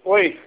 Oi,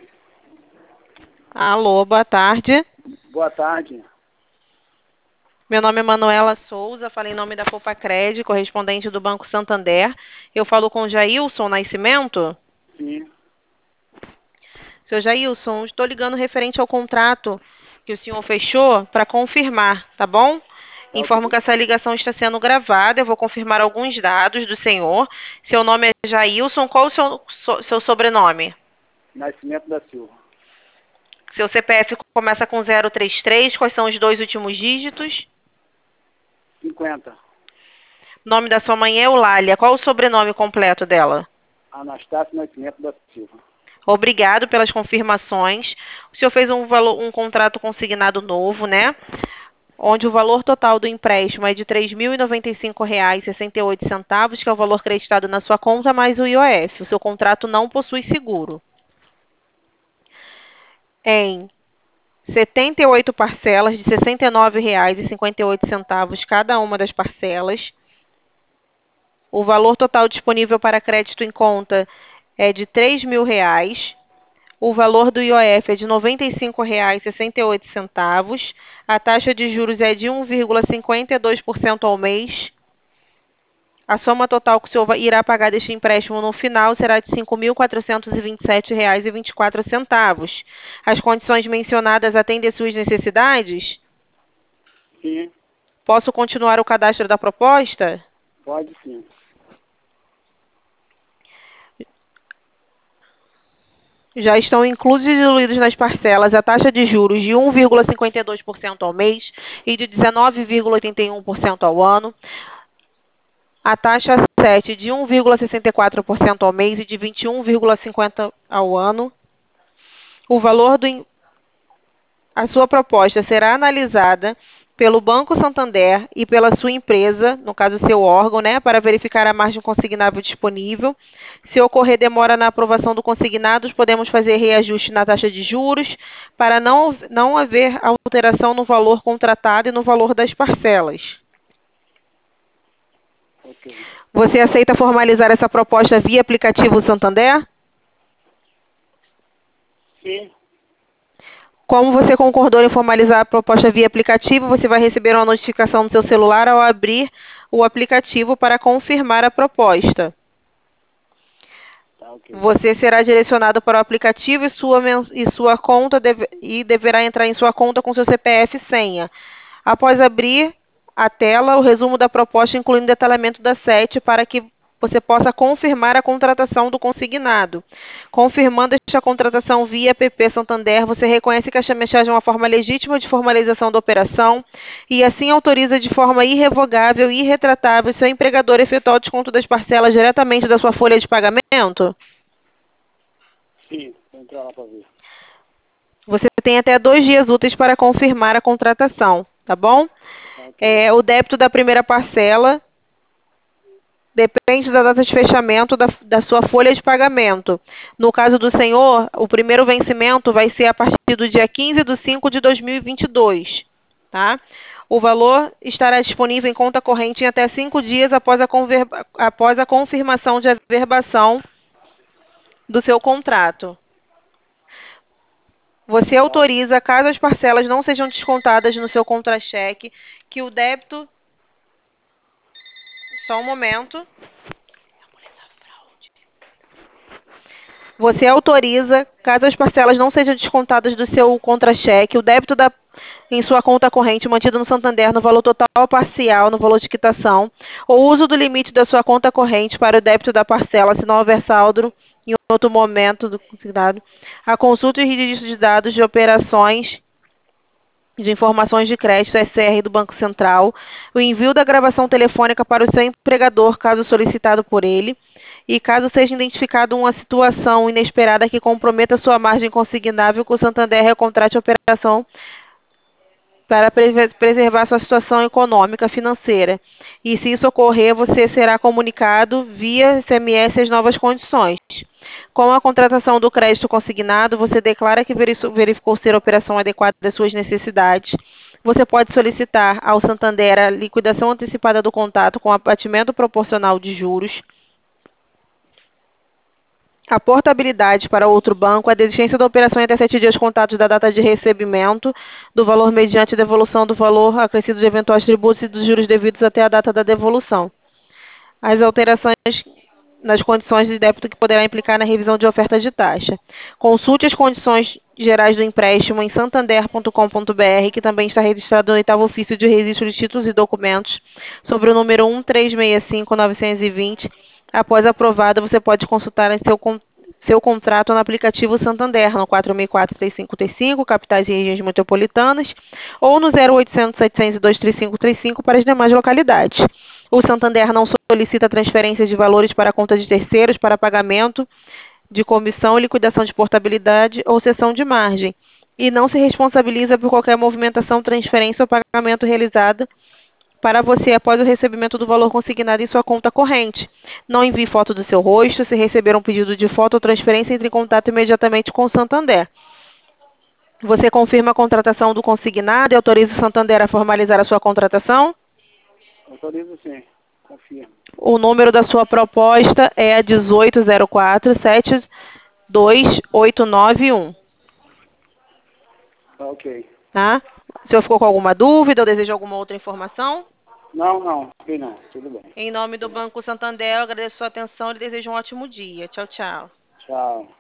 Alô, boa tarde. boa tarde. Meu nome é Manuela Souza, falo em nome da Popacred, correspondente do Banco Santander. Eu falo com o Jailson Nascimento. Sim, Seu Jailson, estou ligando referente ao contrato que o senhor fechou para confirmar, tá bom? tá Informo ok. que essa ligação está sendo gravada. Eu vou confirmar alguns dados do senhor. Seu nome é Jailson. Qual o seu sobrenome? Nascimento da Silva. Seu CPF começa com 033. Quais são os dois últimos dígitos? 50. Nome da sua mãe é Eulália. Qual o sobrenome completo dela? Anastácio Nascimento da Silva. Obrigado pelas confirmações. O senhor fez um contrato consignado novo, né? Onde o valor total do empréstimo é de R$ 3.095,68, que é o valor creditado na sua conta, mais o IOF. O seu contrato não possui seguro. Em 78 parcelas de R$ 69,58 cada uma das parcelas. O valor total disponível para crédito em conta é de R$ 3.000. O valor do IOF é de R$ 95,68. A taxa de juros é de 1,52% ao mês. A soma total que o senhor irá pagar deste empréstimo no final será de R$ 5.427,24. As condições mencionadas atendem às suas necessidades? Sim, Posso continuar o cadastro da proposta? pode sim. Já estão inclusos e diluídos nas parcelas a taxa de juros de 1,52% ao mês e de 19,81% ao ano, a taxa 7 de 1,64% ao mês e de 21,50% ao ano. O valor a sua proposta será analisada pelo Banco Santander e pela sua empresa, no caso seu órgão, né, para verificar a margem consignável disponível. Se ocorrer demora na aprovação do consignado, podemos fazer reajuste na taxa de juros para não haver alteração no valor contratado e no valor das parcelas. Ok. Você aceita formalizar essa proposta via aplicativo Santander? Sim, Como você concordou em formalizar a proposta via aplicativo, você vai receber uma notificação no seu celular ao abrir o aplicativo para confirmar a proposta. tá ok. Você será direcionado para o aplicativo e sua conta deverá entrar em sua conta com seu CPF e senha. Após abrir a tela, o resumo da proposta, incluindo detalhamento da SET, para que você possa confirmar a contratação do consignado. Confirmando esta contratação via app Santander, você reconhece que esta mensagem é uma forma legítima de formalização da operação e assim autoriza de forma irrevogável e irretratável seu empregador efetuar o desconto das parcelas diretamente da sua folha de pagamento? Sim, vou entrar lá para ver. Você tem até 2 dias úteis para confirmar a contratação, tá bom? Tá ok. O débito da primeira parcela depende da data de fechamento da sua folha de pagamento. No caso do senhor, o primeiro vencimento vai ser a partir do dia 15/5/2022, tá? O valor estará disponível em conta corrente em até 5 dias após a confirmação de averbação do seu contrato. Você Tá ok. autoriza, caso as parcelas não sejam descontadas no seu contra-cheque, que o débito. Só um momento. Você autoriza, caso as parcelas não sejam descontadas do seu contra-cheque, o débito em sua conta corrente mantido no Santander no valor total ou parcial, no valor de quitação, ou uso do limite da sua conta corrente para o débito da parcela, se não houver saldo em outro momento do consignado. A consulta e registro de dados de operações de informações de crédito SR do Banco Central, o envio da gravação telefônica para o seu empregador, caso solicitado por ele, e caso seja identificada uma situação inesperada que comprometa sua margem consignável, que o Santander recontrate a operação para preservar sua situação econômica, financeira. E se isso ocorrer, você será comunicado via SMS as novas condições. Com a contratação do crédito consignado, você declara que verificou ser a operação adequada às suas necessidades. Você pode solicitar ao Santander a liquidação antecipada do contrato com abatimento proporcional de juros. a portabilidade para outro banco, a desistência da operação em até 7 dias contados da data de recebimento do valor mediante devolução do valor acrescido de eventuais tributos e dos juros devidos até a data da devolução. As alterações nas condições de débito que poderá implicar na revisão de oferta de taxa. Consulte as condições gerais do empréstimo em santander.com.br, que também está registrado no 8º ofício de registro de títulos e documentos, sobre o número 1365920. Após aprovado, você pode consultar em seu contrato no aplicativo Santander, no 464-3535, capitais e regiões metropolitanas, ou no 0800-702-3535 para as demais localidades. O Santander não solicita transferências de valores para conta de terceiros para pagamento de comissão, liquidação de portabilidade ou cessão de margem, e não se responsabiliza por qualquer movimentação, transferência ou pagamento realizada para você após o recebimento do valor consignado em sua conta corrente. Não envie foto do seu rosto. Se receber um pedido de foto ou transferência, entre em contato imediatamente com o Santander. Você confirma a contratação do consignado e autoriza o Santander a formalizar a sua contratação? Autorizo sim. Confirmo. O número da sua proposta é a 1804-72891. Tá ok. Tá? O senhor ficou com alguma dúvida ou deseja alguma outra informação? Não. Sim, não. Tudo bem. Em nome do Banco Santander, eu agradeço a sua atenção e desejo um ótimo dia. Tchau, tchau. Tchau.